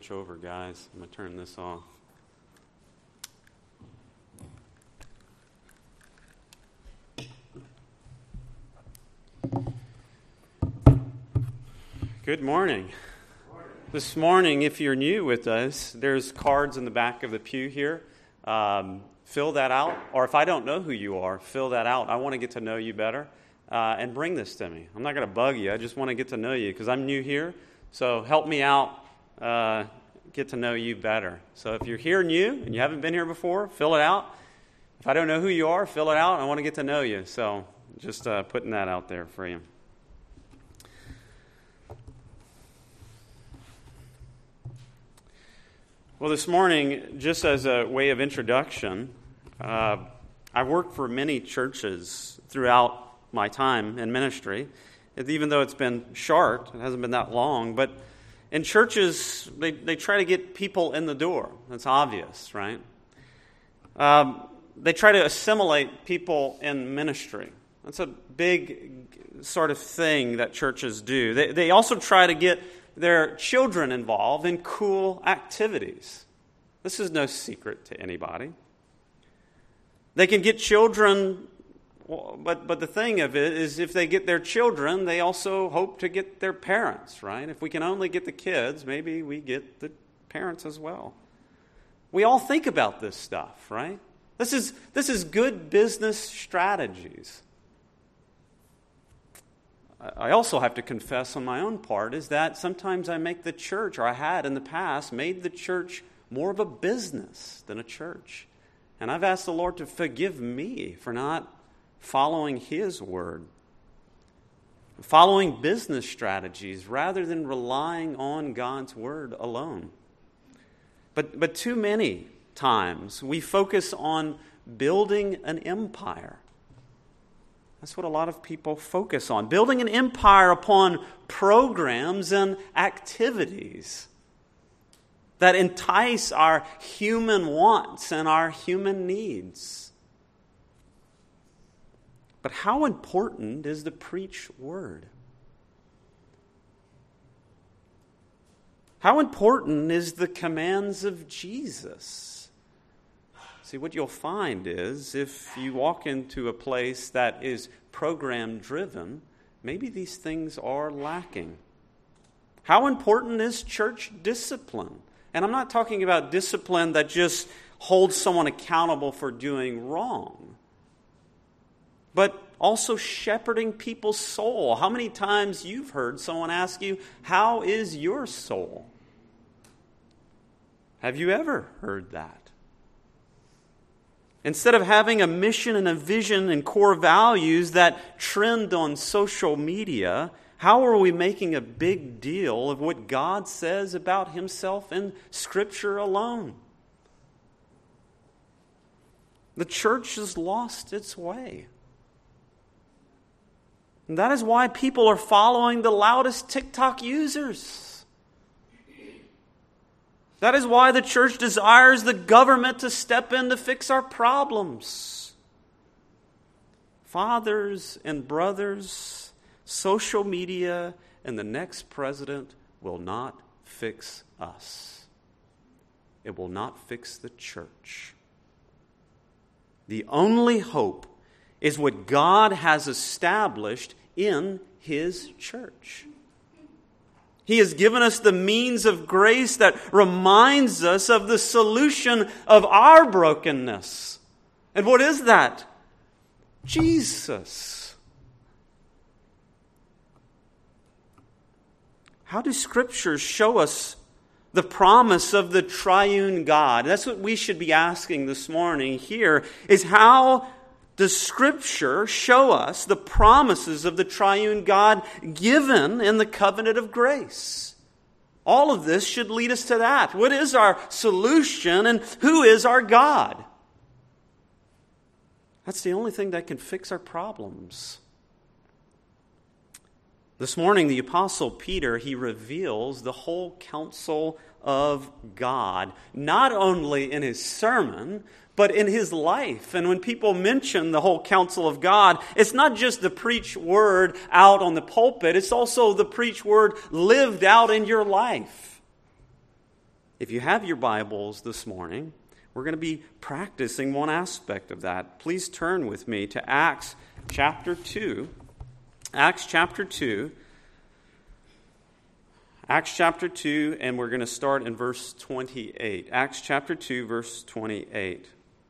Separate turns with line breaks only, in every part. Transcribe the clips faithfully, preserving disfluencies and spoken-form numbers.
Over, guys. I'm going to turn this off. Good morning. This morning, if you're new with us, there's cards in the back of the pew here. Um, fill that out. Or if I don't know who you are, fill that out. I want to get to know you better. Uh, and bring this to me. I'm not going to bug you. I just want to get to know you because I'm new here. So help me out. Uh, get to know you better. So if you're here new and you haven't been here before, fill it out. If I don't know who you are, fill it out. I want to get to know you. So just uh, putting that out there for you. Well, this morning, just as a way of introduction, uh, I've worked for many churches throughout my time in ministry. Even though it's been short, it hasn't been that long, but in churches, they, they try to get people in the door. That's obvious, right? Um, they try to assimilate people in ministry. That's a big sort of thing that churches do. They, they also try to get their children involved in cool activities. This is no secret to anybody. They can get children, but, but the thing of it is if they get their children, they also hope to get their parents, right? If we can only get the kids, maybe we get the parents as well. We all think about this stuff, right? This is, this is good business strategies. I also have to confess on my own part is that sometimes I make the church, or I had in the past, made the church more of a business than a church. And I've asked the Lord to forgive me for not following His word, following business strategies rather than relying on God's word alone. But, but too many times we focus on building an empire. That's what a lot of people focus on, building an empire upon programs and activities that entice our human wants and our human needs. But how important is the preached word? How important is the commands of Jesus? See, what you'll find is if you walk into a place that is program-driven, maybe these things are lacking. How important is church discipline? And I'm not talking about discipline that just holds someone accountable for doing wrong, but also shepherding people's soul. How many times you've heard someone ask you, how is your soul? Have you ever heard that? Instead of having a mission and a vision and core values that trend on social media, how are we making a big deal of what God says about Himself in Scripture alone? The church has lost its way. And that is why people are following the loudest TikTok users. That is why the church desires the government to step in to fix our problems. Fathers and brothers, social media and the next president will not fix us. It will not fix the church. The only hope is what God has established in His church. He has given us the means of grace that reminds us of the solution of our brokenness. And what is that? Jesus. How do Scriptures show us the promise of the triune God? That's what we should be asking this morning here, is how does Scripture show us the promises of the triune God given in the covenant of grace? All of this should lead us to that. What is our solution and who is our God? That's the only thing that can fix our problems. This morning, the Apostle Peter, he reveals the whole counsel of God, not only in his sermon, but in his life. And when people mention the whole counsel of God, it's not just the preached word out on the pulpit, it's also the preached word lived out in your life. if you have your Bibles this morning, we're going to be practicing one aspect of that. Please turn with me to Acts chapter two. Acts chapter two. Acts chapter two, and we're going to start in verse twenty-eight. Acts chapter two, verse twenty-eight.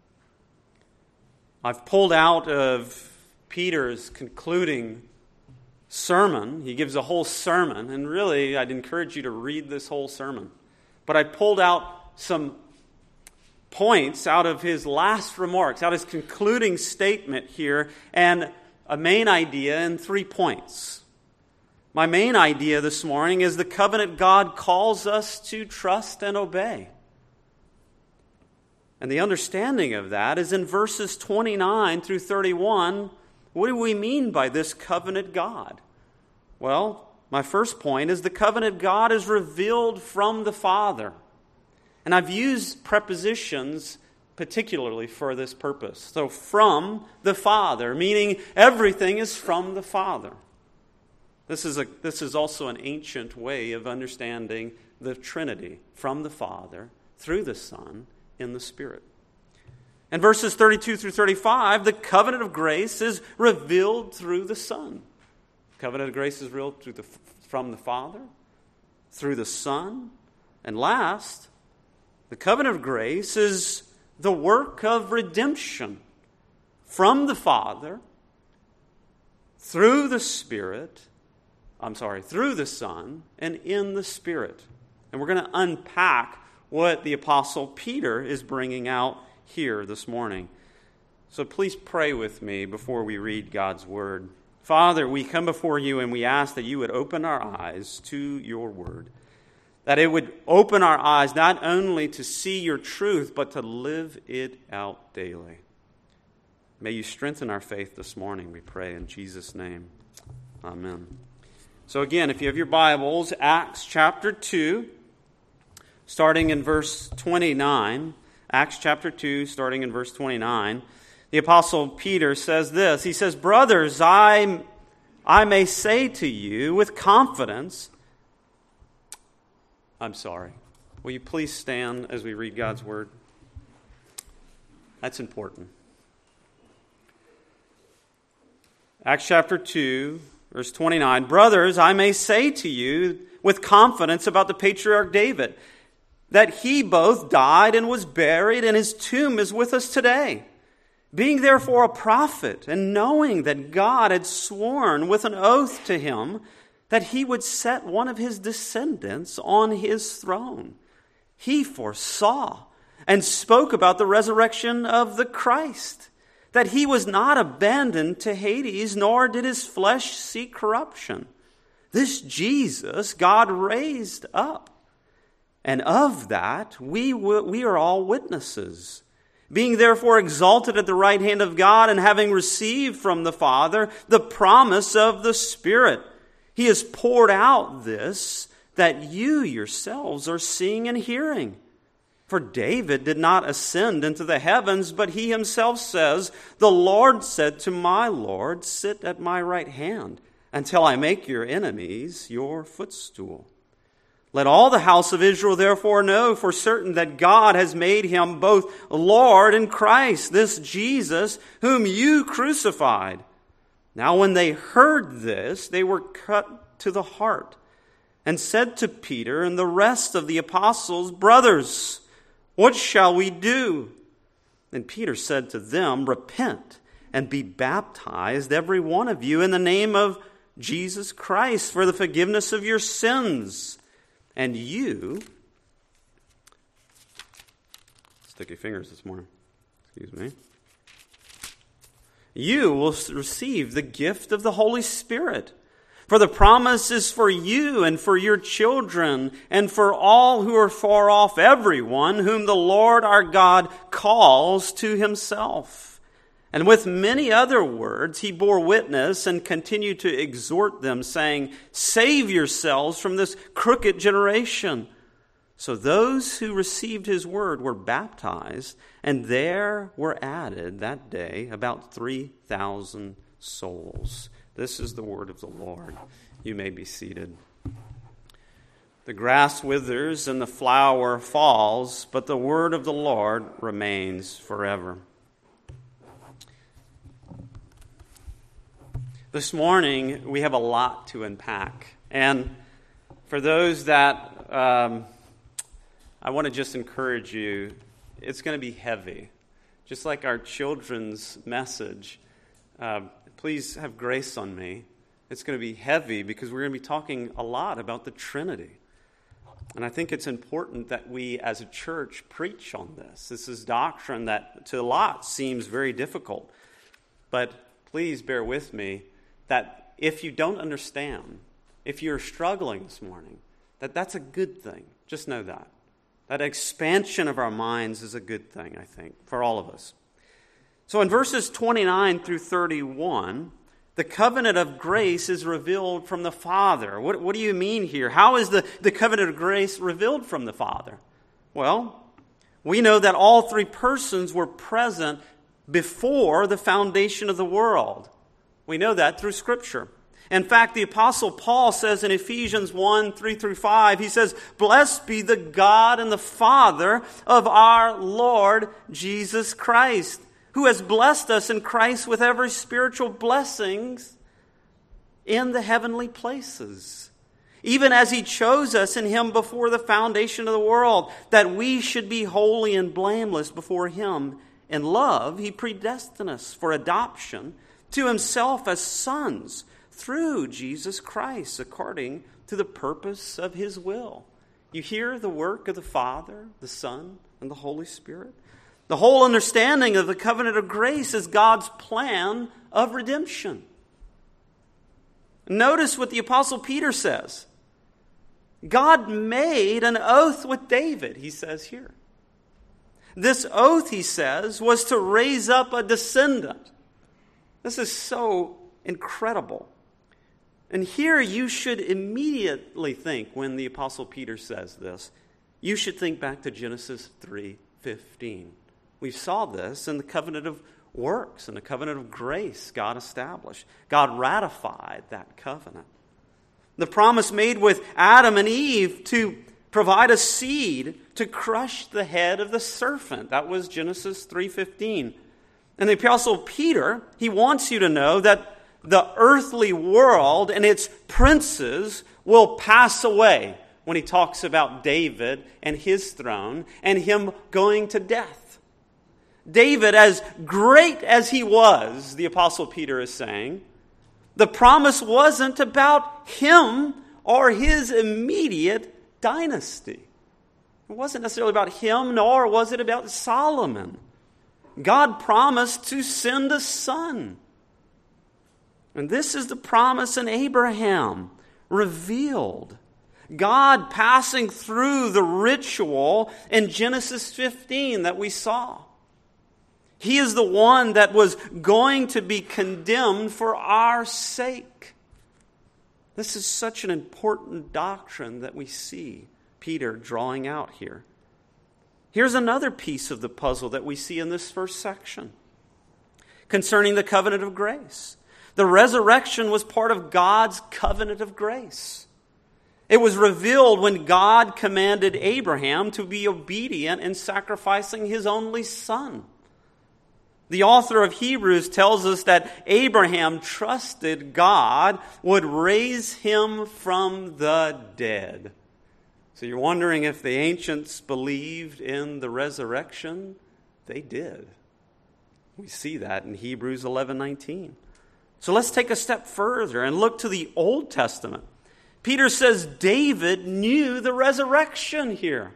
I've pulled out of Peter's concluding sermon. He gives a whole sermon, and really I'd encourage you to read this whole sermon. But I pulled out some points out of his last remarks, out of his concluding statement here, and a main idea in three points. My main idea this morning is the covenant God calls us to trust and obey. And the understanding of that is in verses twenty-nine through thirty-one. What do we mean by this covenant God? Well, my first point is the covenant God is revealed from the Father. And I've used prepositions particularly for this purpose. So from the Father, meaning everything is from the Father. This is a this is also an ancient way of understanding the Trinity, from the Father, through the Son, in the Spirit. In verses thirty-two through thirty-five, the covenant of grace is revealed through the Son. The covenant of grace is revealed through the, from the Father, through the Son, and last, the covenant of grace is the work of redemption from the Father, through the Spirit, I'm sorry, through the Son, and in the Spirit. And we're going to unpack what the Apostle Peter is bringing out here this morning. So please pray with me before we read God's Word. Father, we come before you and we ask that you would open our eyes to your Word. That it would open our eyes not only to see your truth, but to live it out daily. May you strengthen our faith this morning, we pray in Jesus' name. Amen. So again, if you have your Bibles, Acts chapter two, starting in verse twenty-nine. Acts chapter two, starting in verse twenty-nine. The Apostle Peter says this. He says, "Brothers, I, I may say to you with confidence..." I'm sorry. Will you please stand as we read God's Word? That's important. Acts chapter two, verse twenty-nine. "Brothers, I may say to you with confidence about the patriarch David, that he both died and was buried, and his tomb is with us today. Being therefore a prophet, and knowing that God had sworn with an oath to him that he would set one of his descendants on his throne, he foresaw and spoke about the resurrection of the Christ, that he was not abandoned to Hades, nor did his flesh see corruption. This Jesus God raised up, and of that we we are all witnesses. Being therefore exalted at the right hand of God, and having received from the Father the promise of the Spirit, he has poured out this that you yourselves are seeing and hearing. For David did not ascend into the heavens, but he himself says, 'The Lord said to my Lord, sit at my right hand, until I make your enemies your footstool.' Let all the house of Israel therefore know for certain that God has made him both Lord and Christ, this Jesus whom you crucified." Now when they heard this, they were cut to the heart, and said to Peter and the rest of the apostles, "Brothers, what shall we do?" And Peter said to them, "Repent and be baptized, every one of you, in the name of Jesus Christ, for the forgiveness of your sins. And you..." Sticky fingers this morning. Excuse me. "You will receive the gift of the Holy Spirit. For the promise is for you and for your children and for all who are far off, everyone whom the Lord our God calls to himself." And with many other words he bore witness and continued to exhort them, saying, "Save yourselves from this crooked generation." So those who received his word were baptized, and there were added that day about three thousand souls. This is the word of the Lord. You may be seated. The grass withers and the flower falls, but the word of the Lord remains forever. This morning, we have a lot to unpack. And for those that, um, I want to just encourage you, it's going to be heavy. Just like our children's message, uh, please have grace on me. It's going to be heavy because we're going to be talking a lot about the Trinity. And I think it's important that we as a church preach on this. This is doctrine that to a lot seems very difficult. But please bear with me that if you don't understand, if you're struggling this morning, that that's a good thing. Just know that. That expansion of our minds is a good thing, I think, for all of us. So in verses twenty-nine through thirty-one, the covenant of grace is revealed from the Father. What, what do you mean here? How is the, the covenant of grace revealed from the Father? Well, we know that all three persons were present before the foundation of the world. We know that through Scripture. In fact, the Apostle Paul says in Ephesians one, three through five, he says, "Blessed be the God and the Father of our Lord Jesus Christ, who has blessed us in Christ with every spiritual blessings in the heavenly places, even as He chose us in Him before the foundation of the world, that we should be holy and blameless before Him. In love, He predestined us for adoption to Himself as sons through Jesus Christ, according to the purpose of His will." You hear the work of the Father, the Son, and the Holy Spirit? The whole understanding of the covenant of grace is God's plan of redemption. Notice what the Apostle Peter says. God made an oath with David, he says here. This oath, he says, was to raise up a descendant. This is so incredible. And here you should immediately think, when the Apostle Peter says this, you should think back to Genesis three fifteen. We saw this in the covenant of works and the covenant of grace God established. God ratified that covenant. The promise made with Adam and Eve to provide a seed to crush the head of the serpent. That was Genesis three fifteen. And the Apostle Peter, he wants you to know that the earthly world and its princes will pass away when he talks about David and his throne and him going to death. David, as great as he was, the Apostle Peter is saying, the promise wasn't about him or his immediate dynasty. It wasn't necessarily about him, nor was it about Solomon. God promised to send a son. And this is the promise in Abraham, revealed. God passing through the ritual in Genesis fifteen that we saw. He is the one that was going to be condemned for our sake. This is such an important doctrine that we see Peter drawing out here. Here's another piece of the puzzle that we see in this first section concerning the covenant of grace. The resurrection was part of God's covenant of grace. It was revealed when God commanded Abraham to be obedient in sacrificing his only son. The author of Hebrews tells us that Abraham trusted God would raise him from the dead. So you're wondering if the ancients believed in the resurrection? They did. We see that in Hebrews eleven nineteen. So let's take a step further and look to the Old Testament. Peter says David knew the resurrection here.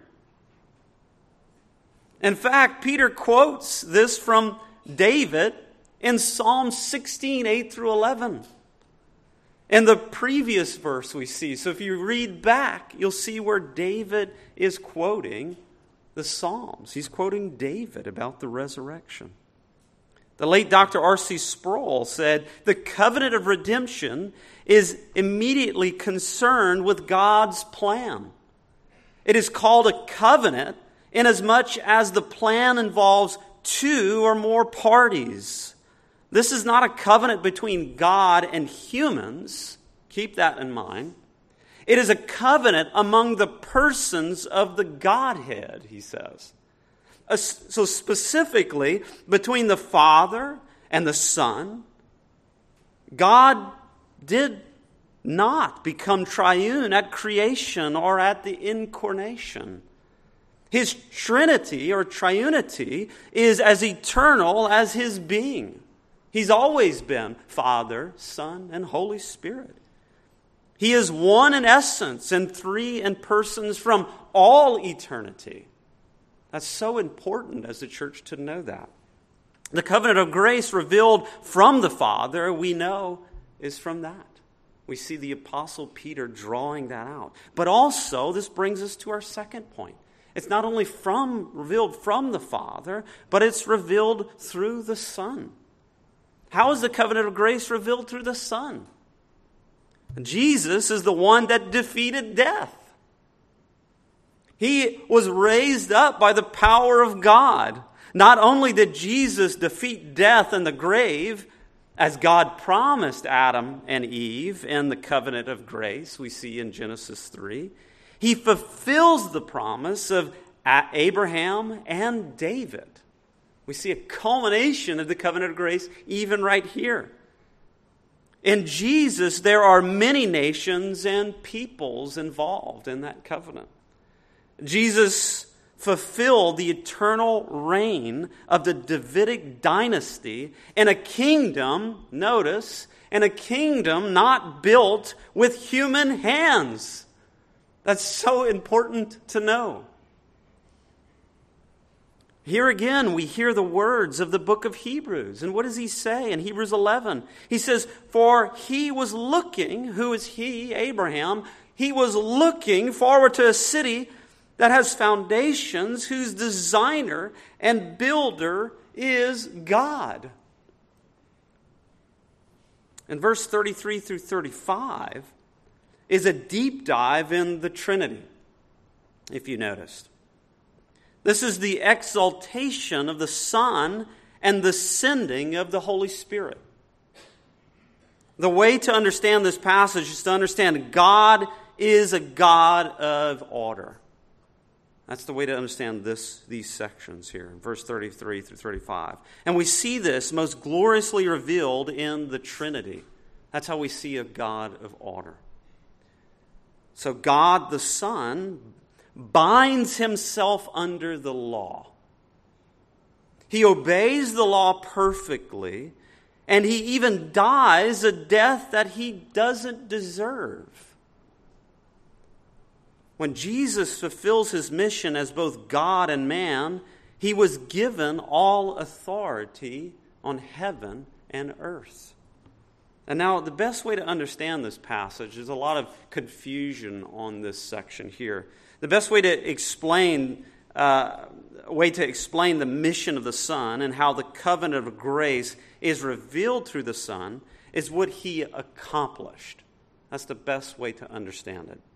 In fact, Peter quotes this from David in Psalm sixteen, eight through eleven. In the previous verse we see, so if you read back, you'll see where David is quoting the Psalms. He's quoting David about the resurrection. The late Doctor R C Sproul said, the covenant of redemption is immediately concerned with God's plan. It is called a covenant inasmuch as the plan involves two or more parties. This is not a covenant between God and humans. Keep that in mind. It is a covenant among the persons of the Godhead, he says. So specifically, between the Father and the Son, God did not become triune at creation or at the incarnation. His Trinity or triunity is as eternal as his being. He's always been Father, Son, and Holy Spirit. He is one in essence and three in persons from all eternity. That's so important as a church to know that. The covenant of grace revealed from the Father, we know, is from that. We see the Apostle Peter drawing that out. But also, this brings us to our second point. It's not only from revealed from the Father, but it's revealed through the Son. How is the covenant of grace revealed through the Son? Jesus is the one that defeated death. He was raised up by the power of God. Not only did Jesus defeat death and the grave, as God promised Adam and Eve in the covenant of grace, we see in Genesis three, he fulfills the promise of Abraham and David. We see a culmination of the covenant of grace even right here. In Jesus, there are many nations and peoples involved in that covenant. Jesus fulfilled the eternal reign of the Davidic dynasty in a kingdom, notice, in a kingdom not built with human hands. That's so important to know. Here again, we hear the words of the book of Hebrews. And what does he say in Hebrews eleven? He says, for he was looking, who is he, Abraham? He was looking forward to a city that has foundations, whose designer and builder is God. And verse thirty-three through thirty-five is a deep dive in the Trinity, if you noticed. This is the exaltation of the Son and the sending of the Holy Spirit. The way to understand this passage is to understand God is a God of order. That's the way to understand this, these sections here, verse thirty-three through thirty-five. And we see this most gloriously revealed in the Trinity. That's how we see a God of order. So God the Son binds himself under the law. He obeys the law perfectly, and he even dies a death that he doesn't deserve. When Jesus fulfills his mission as both God and man, he was given all authority on heaven and earth. And now, the best way to understand this passage, there's a lot of confusion on this section here. The best way to explain, uh, way to explain the mission of the Son and how the covenant of grace is revealed through the Son is what he accomplished. That's the best way to understand it.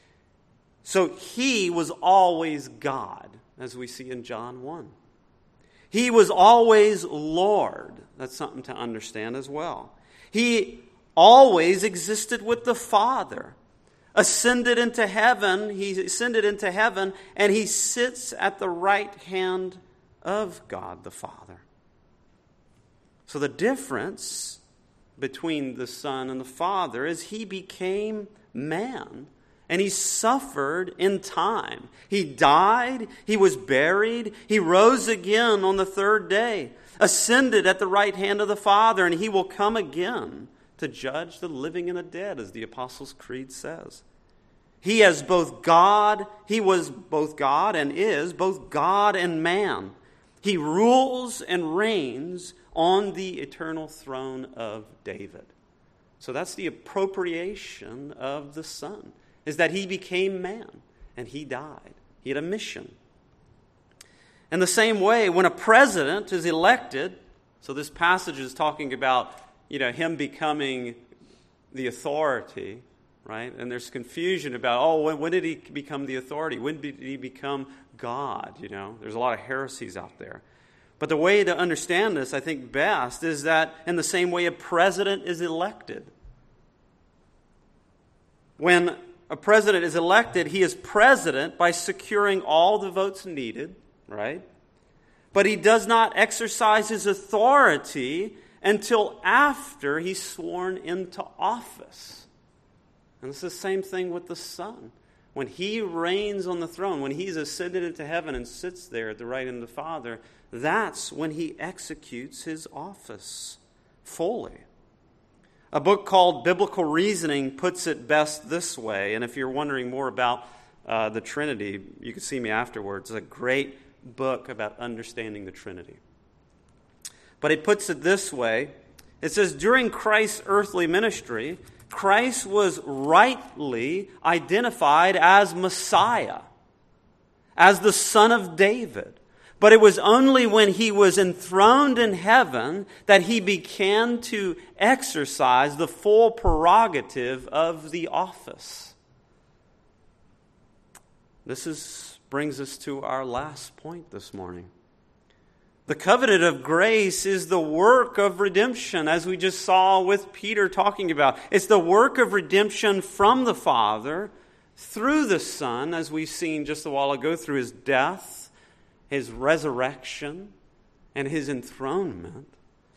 So he was always God, as we see in John one. He was always Lord. That's something to understand as well. He always existed with the Father. Ascended into heaven, he ascended into heaven, and he sits at the right hand of God the Father. So the difference between the Son and the Father is he became man, and he suffered in time. He died, he was buried, he rose again on the third day, ascended at the right hand of the Father, and he will come again to judge the living and the dead, as the Apostles' Creed says. He is both God, he was both God and is both God and man. He rules and reigns on the eternal throne of David. So that's the appropriation of the Son, is that he became man and he died. He had a mission. In the same way, when a president is elected, so this passage is talking about, you know, him becoming the authority, right? And there's confusion about, oh, when, when did he become the authority? When did he become God? You know, there's a lot of heresies out there. But the way to understand this, I think, best is that in the same way a president is elected. When a president is elected, he is president by securing all the votes needed, right? But he does not exercise his authority until after he's sworn into office. And it's the same thing with the Son. When he reigns on the throne, when he's ascended into heaven and sits there at the right hand of the Father, that's when he executes his office fully. A book called Biblical Reasoning puts it best this way, and if you're wondering more about uh, the Trinity, you can see me afterwards. It's a great book about understanding the Trinity. But it puts it this way. It says, during Christ's earthly ministry, Christ was rightly identified as Messiah, as the Son of David. But it was only when he was enthroned in heaven that he began to exercise the full prerogative of the office. This is, brings us to our last point this morning. The covenant of grace is the work of redemption, as we just saw with Peter talking about. It's the work of redemption from the Father through the Son, as we've seen just a while ago, through his death, his resurrection, and his enthronement,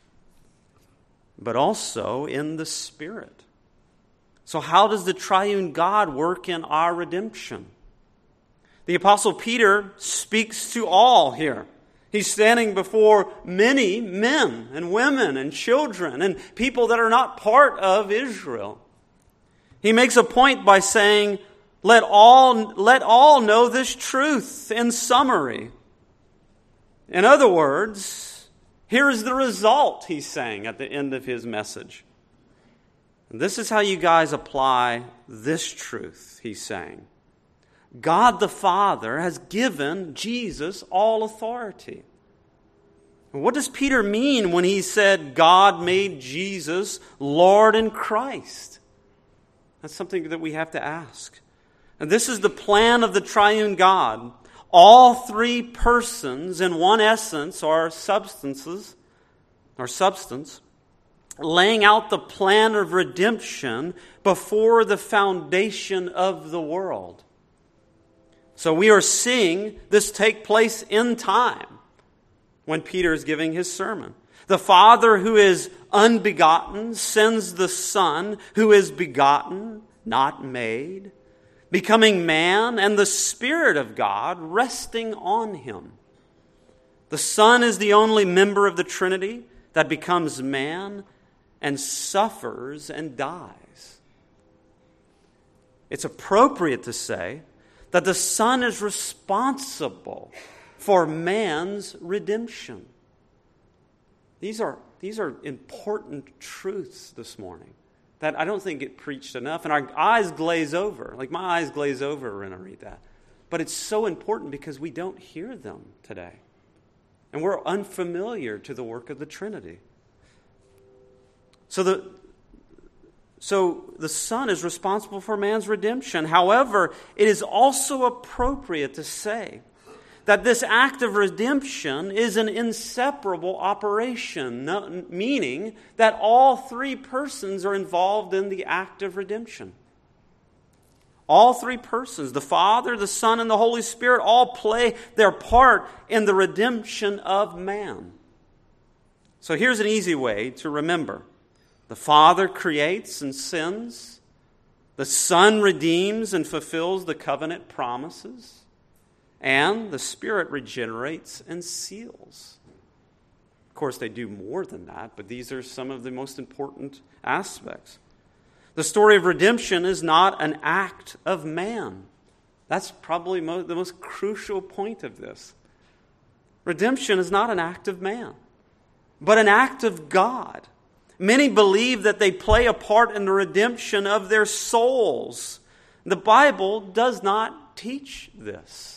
but also in the Spirit. So how does the triune God work in our redemption? The Apostle Peter speaks to all here. He's standing before many men and women and children and people that are not part of Israel. He makes a point by saying, let all, let all know this truth in summary. In other words, here is the result, he's saying at the end of his message. And this is how you guys apply this truth, he's saying. God the Father has given Jesus all authority. And what does Peter mean when he said God made Jesus Lord and Christ? That's something that we have to ask. And this is the plan of the triune God. All three persons in one essence are substances, or substance, laying out the plan of redemption before the foundation of the world. So we are seeing this take place in time when Peter is giving his sermon. The Father who is unbegotten sends the Son who is begotten, not made, becoming man, and the Spirit of God resting on him. The Son is the only member of the Trinity that becomes man and suffers and dies. It's appropriate to say that the Son is responsible for man's redemption. These are, these are important truths this morning that I don't think get preached enough, and our eyes glaze over. Like my eyes glaze over when I read that. But it's so important because we don't hear them today. And we're unfamiliar to the work of the Trinity. So the, so the Son is responsible for man's redemption. However, it is also appropriate to say that this act of redemption is an inseparable operation, no, meaning that all three persons are involved in the act of redemption. All three persons, the Father, the Son, and the Holy Spirit, all play their part in the redemption of man. So here's an easy way to remember. The Father creates and sins. The Son redeems and fulfills the covenant promises. And the Spirit regenerates and seals. Of course, they do more than that, but these are some of the most important aspects. The story of redemption is not an act of man. That's probably mo- the most crucial point of this. Redemption is not an act of man, but an act of God. Many believe that they play a part in the redemption of their souls. The Bible does not teach this.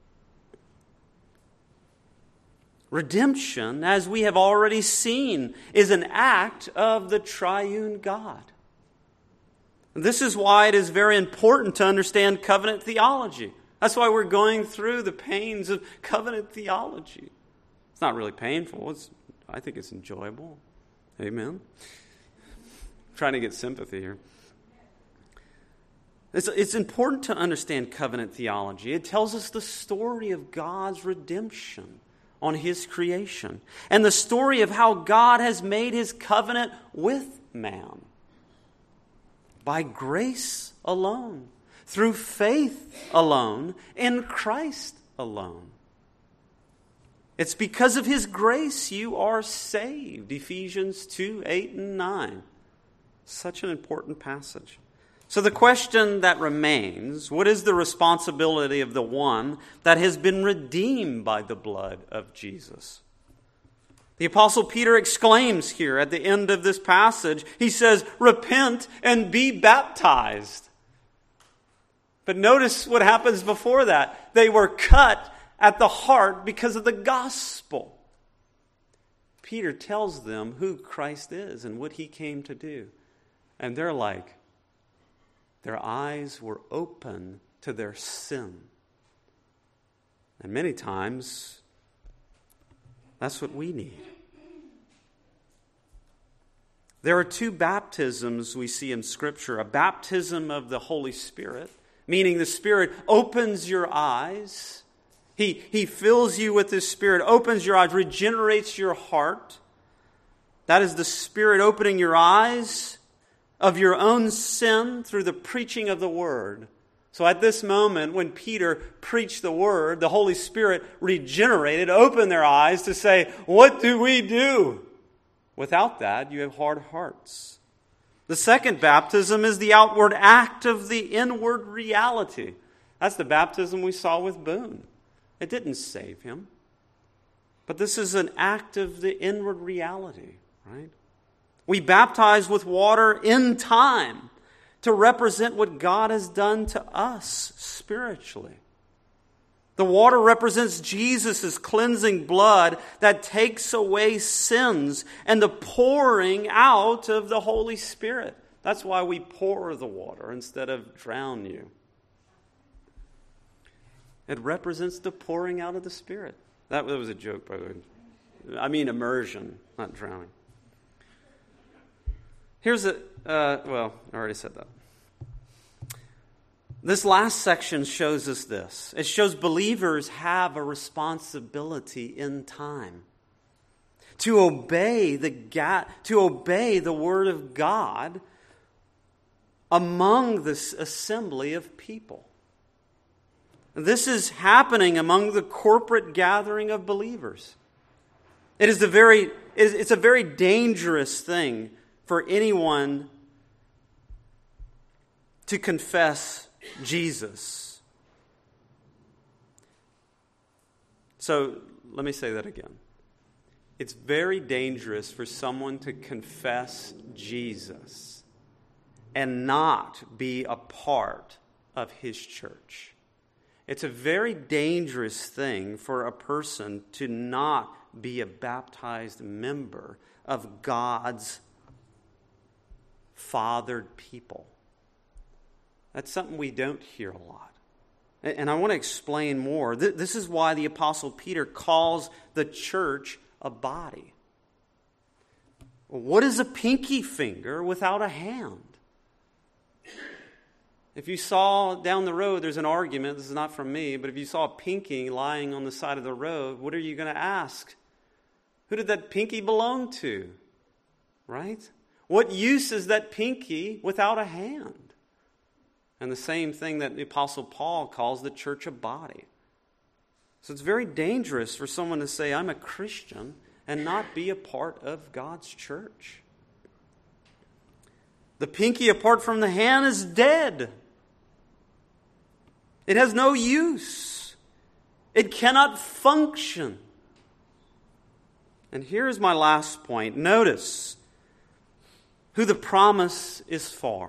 Redemption, as we have already seen, is an act of the triune God. This is why it is very important to understand covenant theology. That's why we're going through the pains of covenant theology. It's not really painful. It's, I think it's enjoyable. Amen. I'm trying to get sympathy here. It's, it's important to understand covenant theology. It tells us the story of God's redemption on His creation and the story of how God has made His covenant with man. By grace alone, through faith alone, in Christ alone. It's because of His grace you are saved. Ephesians two, eight, and nine. Such an important passage. So the question that remains, what is the responsibility of the one that has been redeemed by the blood of Jesus? The Apostle Peter exclaims here at the end of this passage, he says, repent and be baptized. But notice what happens before that. They were cut at the heart because of the gospel. Peter tells them who Christ is and what He came to do. And they're like, their eyes were open to their sin. And many times, that's what we need. There are two baptisms we see in Scripture. A baptism of the Holy Spirit, meaning the Spirit opens your eyes. He, he fills you with His Spirit, opens your eyes, regenerates your heart. That is the Spirit opening your eyes of your own sin through the preaching of the Word. So at this moment, when Peter preached the Word, the Holy Spirit regenerated, opened their eyes to say, what do we do? Without that, you have hard hearts. The second baptism is the outward act of the inward reality. That's the baptism we saw with Boone. It didn't save him. But this is an act of the inward reality, right? We baptize with water in time to represent what God has done to us spiritually. The water represents Jesus' cleansing blood that takes away sins and the pouring out of the Holy Spirit. That's why we pour the water instead of drown you. It represents the pouring out of the Spirit. That was a joke, by the way. I mean immersion, not drowning. Here's a, uh, well, I already said that. This last section shows us this. It shows believers have a responsibility in time to obey the ga- to obey the Word of God among this assembly of people. This is happening among the corporate gathering of believers. It is a very, it's a very dangerous thing for anyone to confess Jesus. So let me say that again. It's very dangerous for someone to confess Jesus and not be a part of His church. It's a very dangerous thing for a person to not be a baptized member of God's fathered people. That's something we don't hear a lot. And I want to explain more. This is why the Apostle Peter calls the church a body. What is a pinky finger without a hand? If you saw down the road, there's an argument, this is not from me, but if you saw a pinky lying on the side of the road, what are you going to ask? Who did that pinky belong to? Right? What use is that pinky without a hand? And the same thing that the Apostle Paul calls the church a body. So it's very dangerous for someone to say, I'm a Christian, and not be a part of God's church. The pinky apart from the hand is dead. It has no use. It cannot function. And here is my last point. Notice who the promise is for.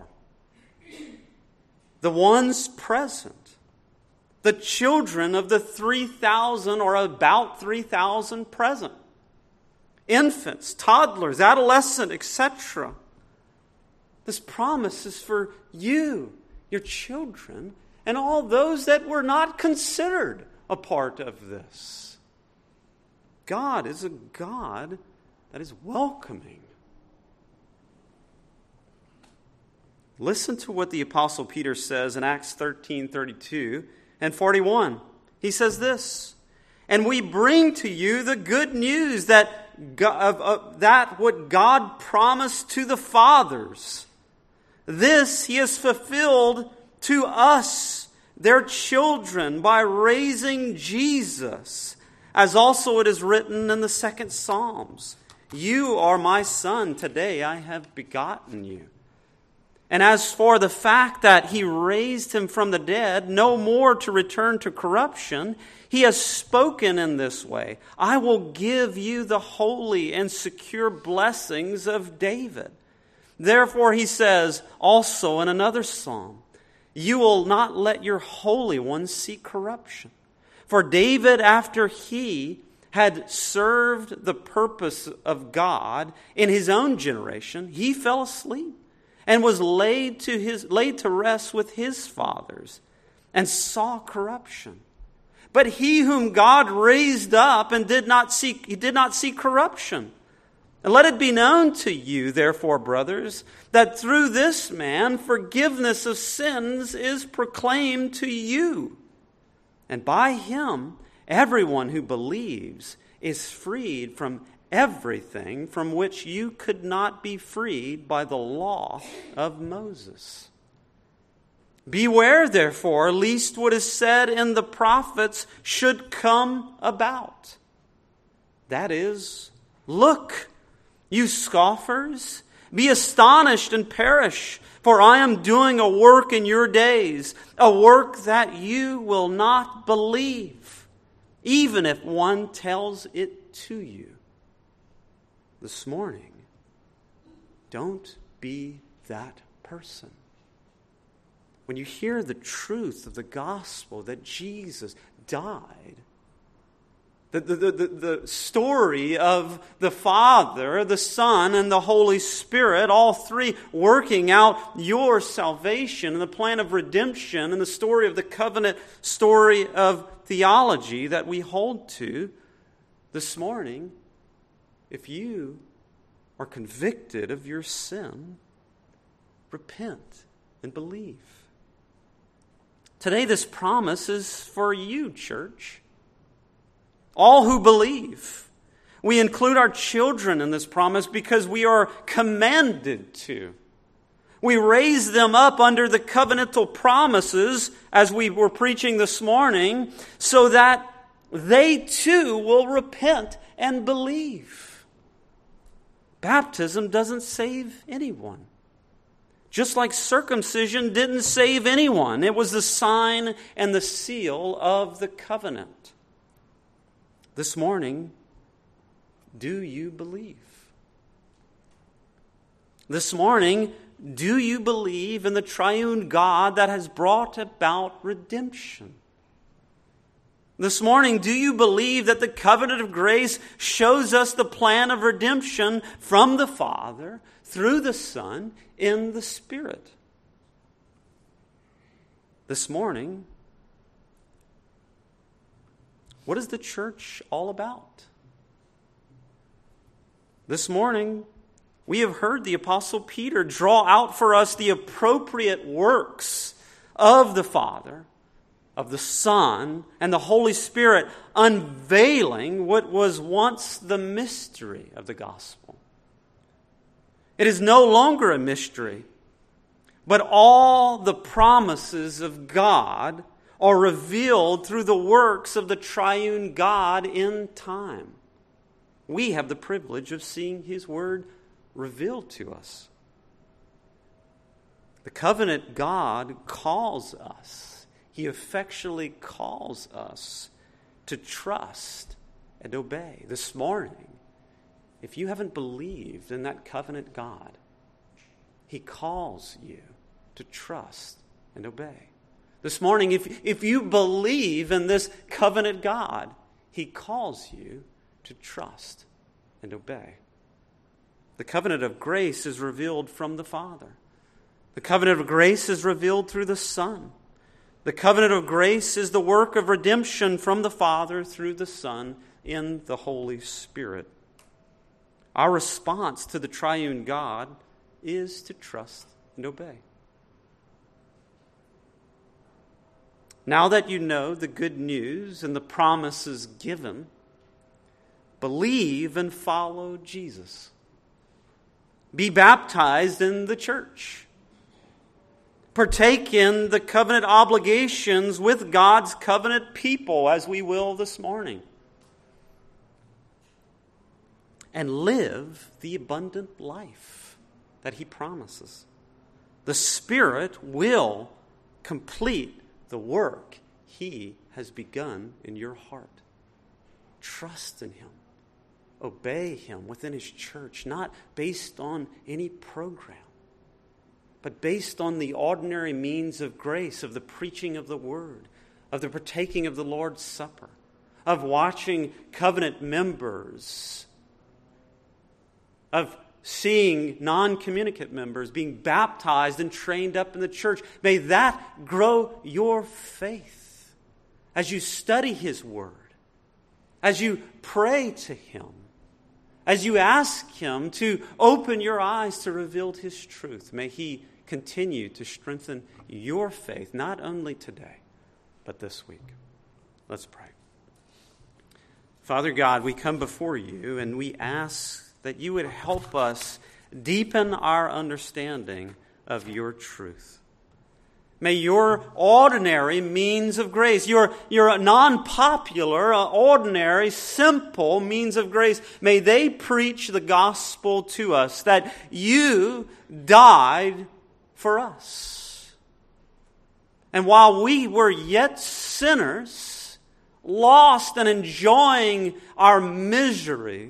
The ones present. The children of the three thousand or about three thousand present. Infants, toddlers, adolescents, et cetera. This promise is for you, your children, and all those that were not considered a part of this. God is a God that is welcoming. Listen to what the Apostle Peter says in Acts thirteen thirty-two and forty-one. He says this, "And we bring to you the good news that God, of, of that what God promised to the fathers. This He has fulfilled to us, their children, by raising Jesus, as also it is written in the second Psalms, 'You are my son, today I have begotten you.' And as for the fact that He raised Him from the dead, no more to return to corruption, He has spoken in this way, 'I will give you the holy and secure blessings of David.' Therefore He says also in another psalm, 'You will not let your Holy One see corruption.' For David, after he had served the purpose of God in his own generation, he fell asleep and was laid to his laid to rest with his fathers, and saw corruption. But he whom God raised up and did not see he did not see corruption. And let it be known to you, therefore, brothers, that through this man forgiveness of sins is proclaimed to you. And by Him everyone who believes is freed from everything from which you could not be freed by the law of Moses. Beware, therefore, lest what is said in the prophets should come about. That is, look, you scoffers, be astonished and perish, for I am doing a work in your days, a work that you will not believe, even if one tells it to you. This morning, don't be that person. When you hear the truth of the gospel that Jesus died, the, the, the, the story of the Father, the Son, and the Holy Spirit, all three working out your salvation and the plan of redemption and the story of the covenant story of theology that we hold to this morning, if you are convicted of your sin, repent and believe. Today, this promise is for you, church. All who believe. We include our children in this promise because we are commanded to. We raise them up under the covenantal promises, as we were preaching this morning, so that they too will repent and believe. Baptism doesn't save anyone. Just like circumcision didn't save anyone. It was the sign and the seal of the covenant. This morning, do you believe? This morning, do you believe in the triune God that has brought about redemption? This morning, do you believe that the covenant of grace shows us the plan of redemption from the Father, through the Son, in the Spirit? This morning, what is the church all about? This morning, we have heard the Apostle Peter draw out for us the appropriate works of the Father, of the Son, and the Holy Spirit, unveiling what was once the mystery of the gospel. It is no longer a mystery, but all the promises of God are revealed through the works of the triune God in time. We have the privilege of seeing His Word revealed to us. The covenant God calls us. He effectually calls us to trust and obey. This morning, if you haven't believed in that covenant God, He calls you to trust and obey. This morning, if, if you believe in this covenant God, He calls you to trust and obey. The covenant of grace is revealed from the Father. The covenant of grace is revealed through the Son. The covenant of grace is the work of redemption from the Father through the Son in the Holy Spirit. Our response to the triune God is to trust and obey. Now that you know the good news and the promises given, believe and follow Jesus. Be baptized in the church. Partake in the covenant obligations with God's covenant people, as we will this morning. And live the abundant life that He promises. The Spirit will complete the work He has begun in your heart. Trust in Him. Obey Him within His church, not based on any program, but based on the ordinary means of grace, of the preaching of the Word, of the partaking of the Lord's Supper, of watching covenant members, of seeing non-communicant members being baptized and trained up in the church. May that grow your faith as you study His Word, as you pray to Him, as you ask Him to open your eyes to reveal His truth. May He continue to strengthen your faith, not only today, but this week. Let's pray. Father God, we come before You and we ask that You would help us deepen our understanding of Your truth. May Your ordinary means of grace, your, your non-popular, ordinary, simple means of grace, may they preach the gospel to us, that You died for us. And while we were yet sinners, lost and enjoying our misery,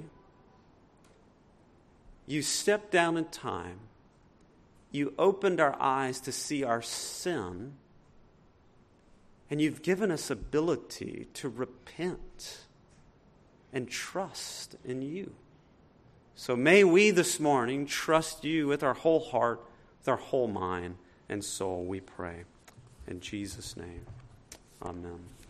You stepped down in time. You opened our eyes to see our sin. And You've given us ability to repent and trust in You. So may we this morning trust You with our whole heart, with our whole mind and soul, we pray. In Jesus' name, amen.